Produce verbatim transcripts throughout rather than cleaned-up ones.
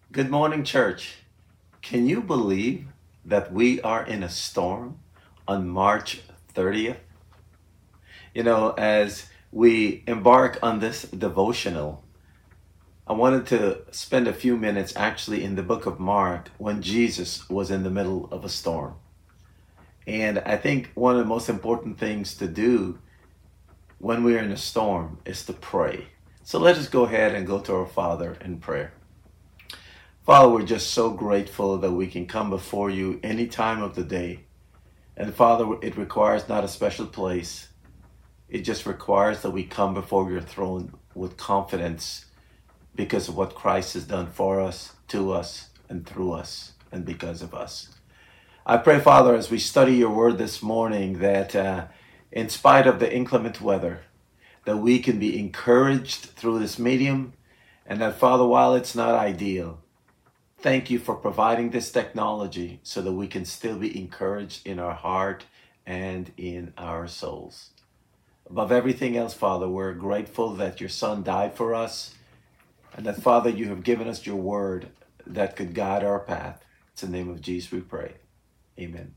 Good morning, church. Can you believe that we are in a storm on March thirtieth? You know, as we embark on this devotional, I wanted to spend a few minutes actually in the book of Mark when Jesus was in the middle of a storm. And I think one of the most important things to do when we're in a storm is to pray. So let us go ahead and go to our Father in prayer. Father, we're just so grateful that we can come before you any time of the day. And Father, it requires not a special place. It just requires that we come before your throne with confidence because of what Christ has done for us, to us, and through us, and because of us. I pray, Father, as we study your word this morning, that uh, in spite of the inclement weather, that we can be encouraged through this medium, and that, Father, while it's not ideal, thank you for providing this technology so that we can still be encouraged in our heart and in our souls. Above everything else, Father, we're grateful that your Son died for us and that, Father, you have given us your word that could guide our path. It's in the name of Jesus we pray. Amen.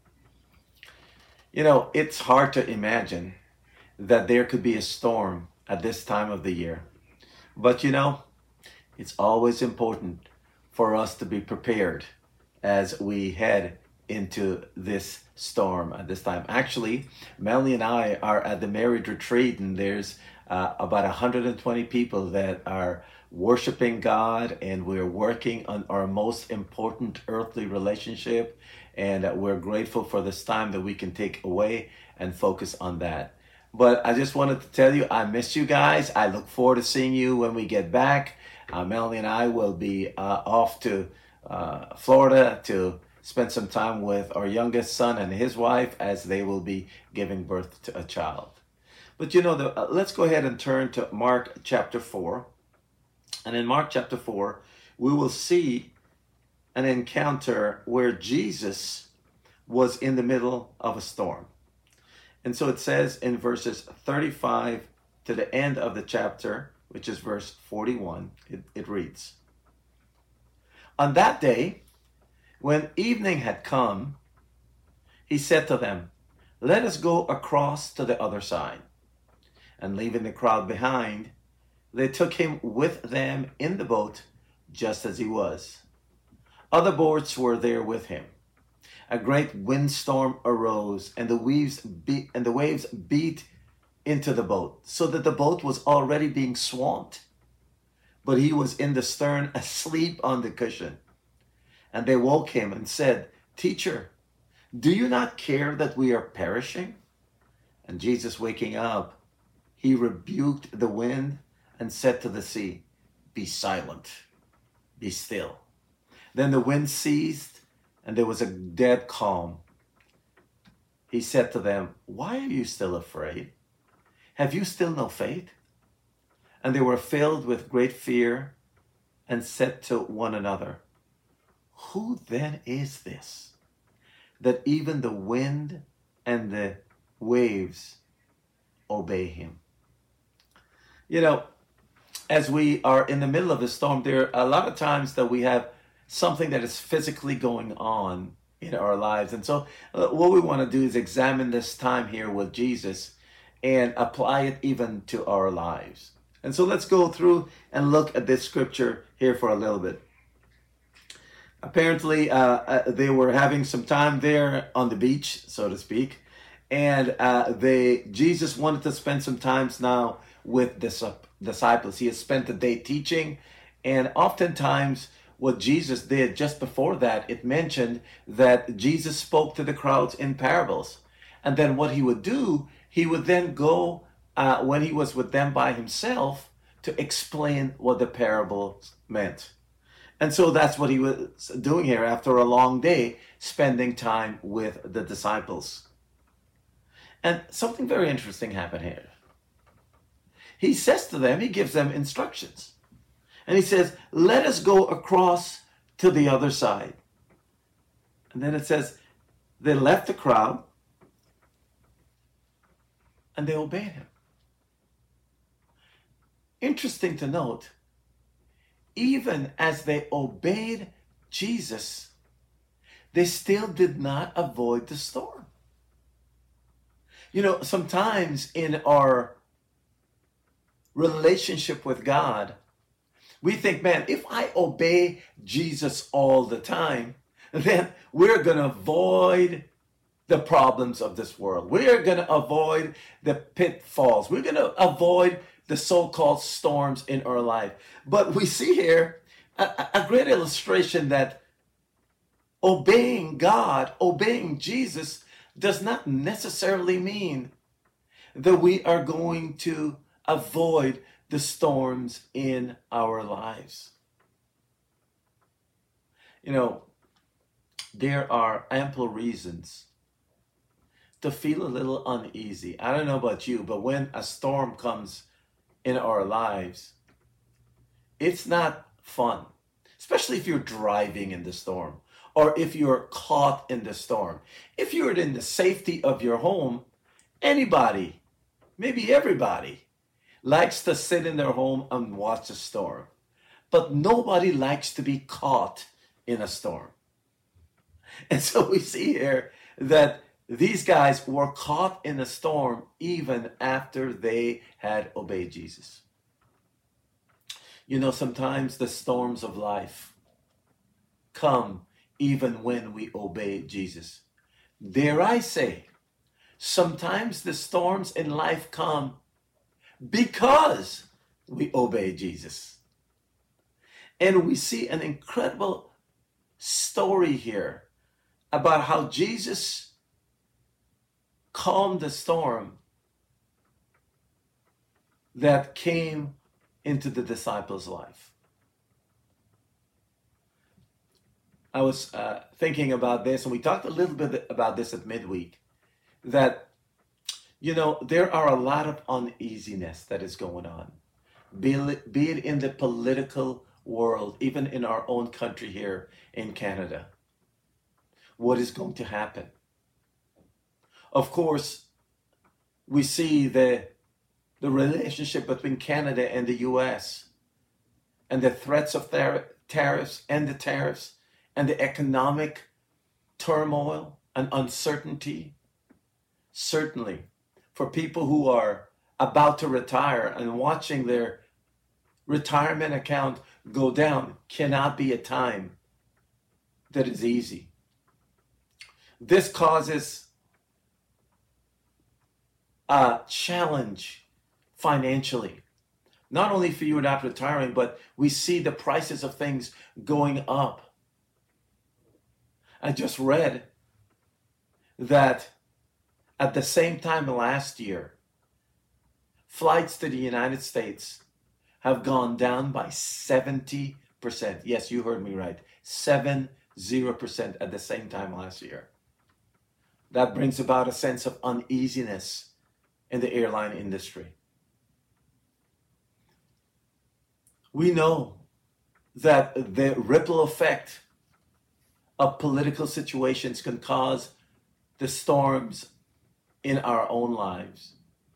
You know, it's hard to imagine that there could be a storm at this time of the year. But you know, it's always important for us to be prepared as we head into this storm at this time. Actually, Melanie and I are at the married retreat, and there's uh, about one hundred twenty people that are worshiping God, and we're working on our most important earthly relationship. And uh, we're grateful for this time that we can take away and focus on that. But I just wanted to tell you, I miss you guys. I look forward to seeing you when we get back. Uh, Melanie and I will be uh, off to uh, Florida to spend some time with our youngest son and his wife as they will be giving birth to a child. But you know, the, uh, let's go ahead and turn to Mark chapter four. And in Mark chapter four, we will see an encounter where Jesus was in the middle of a storm. And so it says in verses thirty-five to the end of the chapter, which is verse forty-one, it, it reads, "On that day, when evening had come, he said to them, 'Let us go across to the other side.' And leaving the crowd behind, they took him with them in the boat, just as he was. Other boats were there with him. A great windstorm arose, and the waves beat, and the waves beat into the boat, so that the boat was already being swamped. But he was in the stern, asleep on the cushion. And they woke him and said, 'Teacher, do you not care that we are perishing?' And Jesus, waking up, he rebuked the wind and said to the sea, 'Be silent, be still.' Then the wind ceased, and there was a dead calm. He said to them, 'Why are you still afraid? Have you still no faith?' And they were filled with great fear and said to one another, 'Who then is this, that even the wind and the waves obey him?'" You know, as we are in the middle of a storm, there are a lot of times that we have something that is physically going on in our lives. And so uh, what we want to do is examine this time here with Jesus and apply it even to our lives. And so let's go through and look at this scripture here for a little bit. Apparently, uh, uh, they were having some time there on the beach, so to speak. And uh, they Jesus wanted to spend some time now with the disciples. He had spent the day teaching, and oftentimes what Jesus did just before that, it mentioned that Jesus spoke to the crowds in parables. And then what he would do, he would then go, uh, when he was with them by himself, to explain what the parables meant. And so that's what he was doing here after a long day, spending time with the disciples. And something very interesting happened here. He says to them, he gives them instructions. And he says, "Let us go across to the other side." And then it says, they left the crowd and they obeyed him. Interesting to note, even as they obeyed Jesus, they still did not avoid the storm. You know, sometimes in our relationship with God, we think, man, if I obey Jesus all the time, then we're going to avoid the problems of this world. We're going to avoid the pitfalls. We're going to avoid the so-called storms in our life. But we see here a, a great illustration that obeying God, obeying Jesus, does not necessarily mean that we are going to avoid the storms in our lives. You know, there are ample reasons to feel a little uneasy. I don't know about you, but when a storm comes in our lives, it's not fun, especially if you're driving in the storm or if you're caught in the storm. If you're in the safety of your home, anybody, maybe everybody, likes to sit in their home and watch a storm. But nobody likes to be caught in a storm. And so we see here that these guys were caught in a storm even after they had obeyed Jesus. You know, sometimes the storms of life come even when we obey Jesus. Dare I say, sometimes the storms in life come because we obey Jesus. And we see an incredible story here about how Jesus calmed the storm that came into the disciples' life. I was uh, thinking about this, and we talked a little bit about this at midweek, that you know, there are a lot of uneasiness that is going on, be it, be it in the political world, even in our own country here in Canada. What is going to happen? Of course, we see the, the relationship between Canada and the U S and the threats of tar- tariffs and the tariffs and the economic turmoil and uncertainty. Certainly, for people who are about to retire and watching their retirement account go down cannot be a time that is easy. This causes a challenge financially, not only for you not retiring, but we see the prices of things going up. I just read that at the same time last year, flights to the United States have gone down by seventy percent. Yes, you heard me right. seventy percent at the same time last year. That brings about a sense of uneasiness in the airline industry. We know that the ripple effect of political situations can cause the storms in our own lives.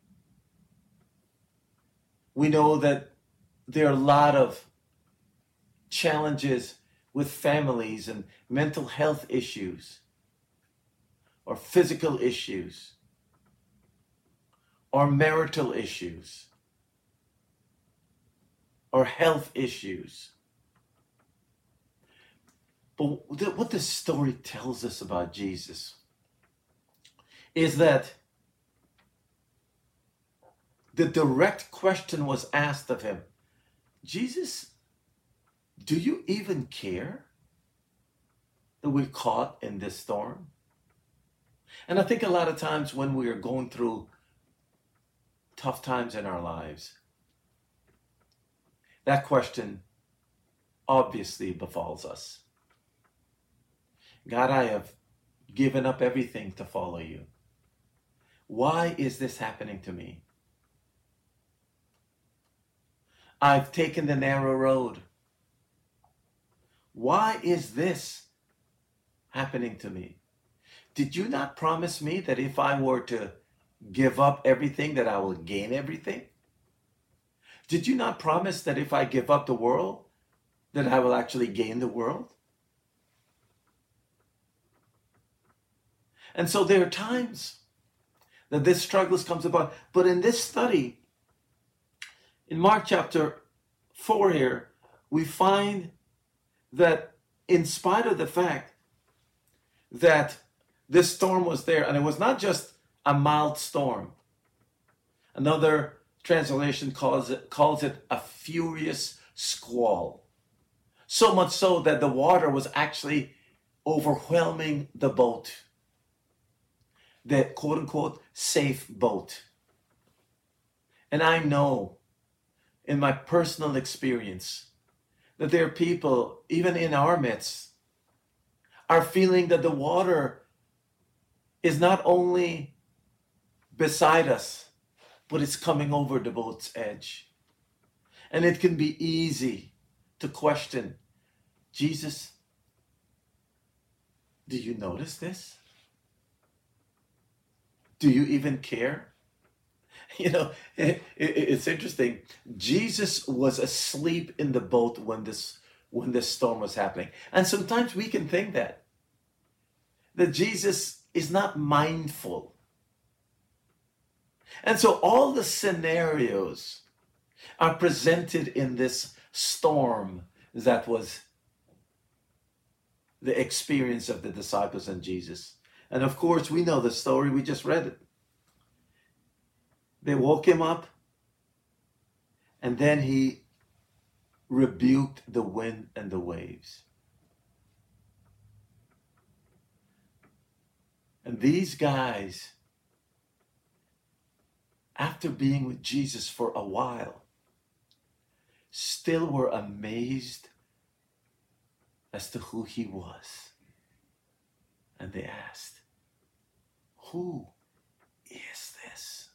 We know that there are a lot of challenges with families and mental health issues or physical issues or marital issues or health issues. But what this story tells us about Jesus is that the direct question was asked of him, Jesus, do you even care that we're caught in this storm? And I think a lot of times when we are going through tough times in our lives, that question obviously befalls us. God, I have given up everything to follow you. Why is this happening to me? I've taken the narrow road. Why is this happening to me? Did you not promise me that if I were to give up everything, that I will gain everything? Did you not promise that if I give up the world, that I will actually gain the world? And so there are times that this struggles comes about. But in this study, in Mark chapter four here, we find that in spite of the fact that this storm was there, and it was not just a mild storm. Another translation calls it, calls it a furious squall. So much so that the water was actually overwhelming the boat, the quote unquote safe boat. And I know in my personal experience that there are people, even in our midst, are feeling that the water is not only beside us, but it's coming over the boat's edge. And it can be easy to question, Jesus, do you notice this? Do you even care? You know, it, it, it's interesting. Jesus was asleep in the boat when this when this storm was happening. And sometimes we can think that, that Jesus is not mindful. And so all the scenarios are presented in this storm that was the experience of the disciples and Jesus. And of course, we know the story, we just read it. They woke him up, and then he rebuked the wind and the waves. And these guys, after being with Jesus for a while, still were amazed as to who he was. And they asked, who is this?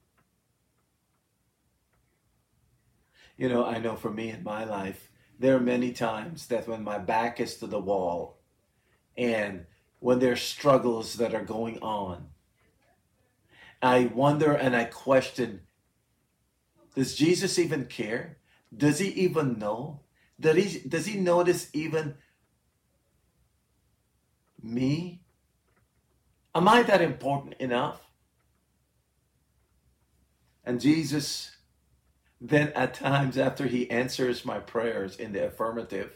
You know, I know for me in my life, there are many times that when my back is to the wall and when there's struggles that are going on, I wonder and I question, does Jesus even care? Does he even know? Does he, does he notice even me? Am I that important enough? And Jesus, then at times after he answers my prayers in the affirmative,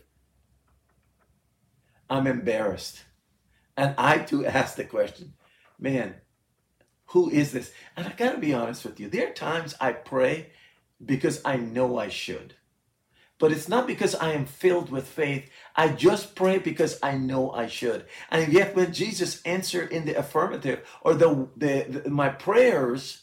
I'm embarrassed. And I too ask the question, man, who is this? And I gotta be honest with you, there are times I pray because I know I should. But it's not because I am filled with faith. I just pray because I know I should. And yet when Jesus answered in the affirmative, or the, the, the my prayers,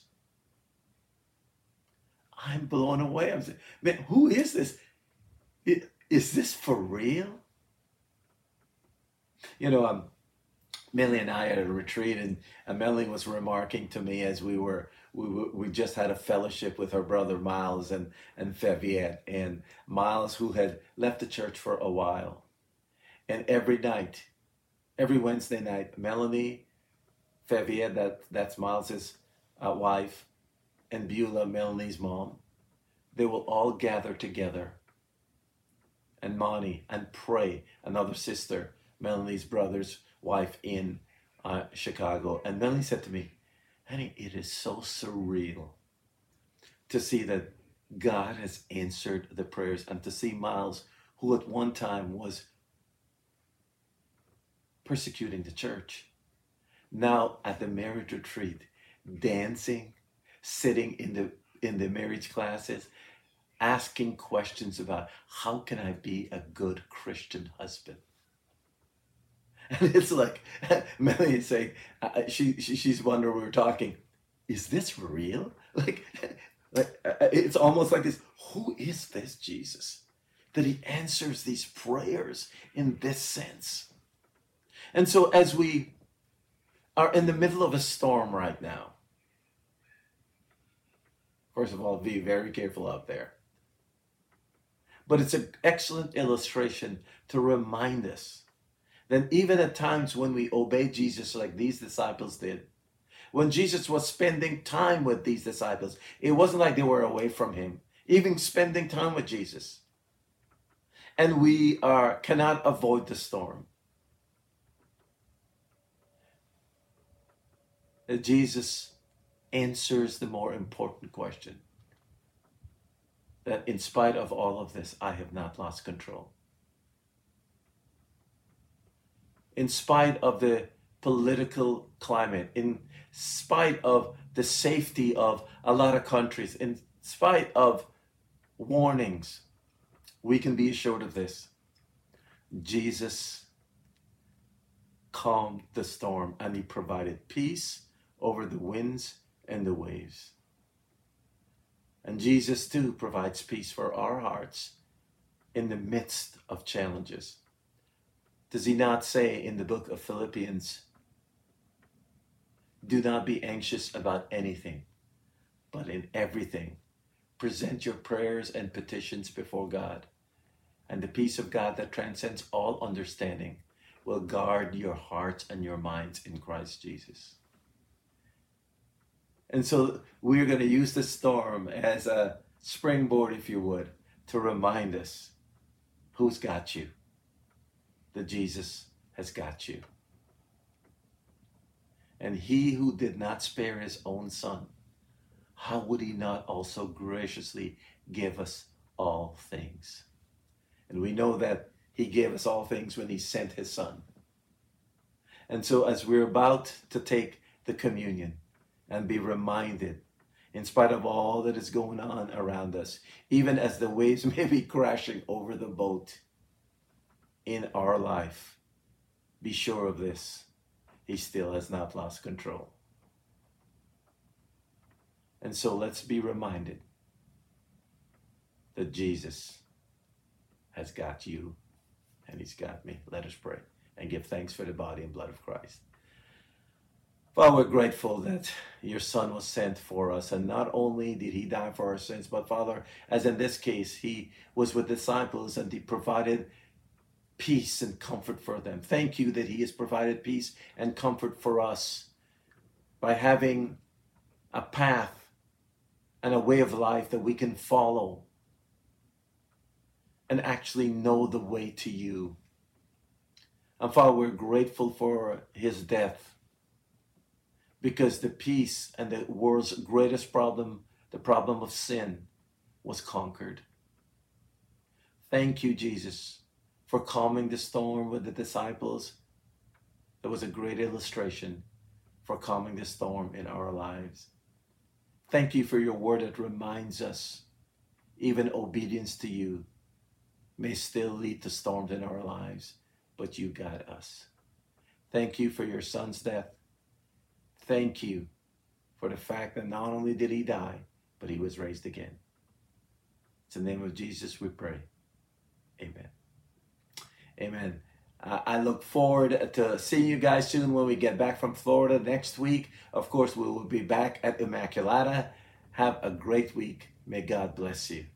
I'm blown away. I'm saying, man, who is this? Is this for real? You know, um, Melanie and I had a retreat, and Melanie was remarking to me as we were, we, we just had a fellowship with her brother Miles and, and Faviette, and Miles, who had left the church for a while. And every night, every Wednesday night, Melanie, Faviette, that, that's Miles's uh, wife, and Beulah, Melanie's mom, they will all gather together, and Monty, and pray, another sister, Melanie's brother's wife in uh, Chicago. And Melanie said to me, honey, it is so surreal to see that God has answered the prayers, and to see Miles, who at one time was persecuting the church, now at the marriage retreat, dancing, sitting in the in the marriage classes, asking questions about how can I be a good Christian husband. And it's like, Melanie is saying, uh, she, she she's wondering, we were talking, is this real? Like, like uh, it's almost like this, who is this Jesus? That he answers these prayers in this sense. And so as we are in the middle of a storm right now, first of all, be very careful out there. But it's an excellent illustration to remind us that even at times when we obey Jesus like these disciples did, when Jesus was spending time with these disciples, it wasn't like they were away from him, even spending time with Jesus. and we are cannot avoid the storm. Uh, Jesus answers the more important question, that in spite of all of this, I have not lost control. In spite of the political climate, in spite of the safety of a lot of countries, in spite of warnings, we can be assured of this. Jesus calmed the storm and he provided peace over the winds and the waves. And Jesus too provides peace for our hearts in the midst of challenges. Does he not say in the book of Philippians, do not be anxious about anything, but in everything, present your prayers and petitions before God, and the peace of God that transcends all understanding will guard your hearts and your minds in Christ Jesus. And so we're going to use the storm as a springboard, if you would, to remind us who's got you, that Jesus has got you. And he who did not spare his own son, how would he not also graciously give us all things? And we know that he gave us all things when he sent his son. And so as we're about to take the communion and be reminded, in spite of all that is going on around us, even as the waves may be crashing over the boat in our life, be sure of this, he still has not lost control. And so let's be reminded that Jesus has got you and he's got me. Let us pray and give thanks for the body and blood of Christ. Father, we're grateful that your son was sent for us. And not only did he die for our sins, but Father, as in this case, he was with disciples and he provided peace and comfort for them. Thank you that he has provided peace and comfort for us by having a path and a way of life that we can follow and actually know the way to you. And Father, we're grateful for his death, because the peace and the world's greatest problem, the problem of sin, was conquered. Thank you, Jesus, for calming the storm with the disciples. That was a great illustration for calming the storm in our lives. Thank you for your word that reminds us even obedience to you may still lead to storms in our lives, but you got us. Thank you for your son's death. Thank you for the fact that not only did he die, but he was raised again. It's in the name of Jesus we pray. Amen. Amen. Uh, I look forward to seeing you guys soon when we get back from Florida next week. Of course, we will be back at Immaculata. Have a great week. May God bless you.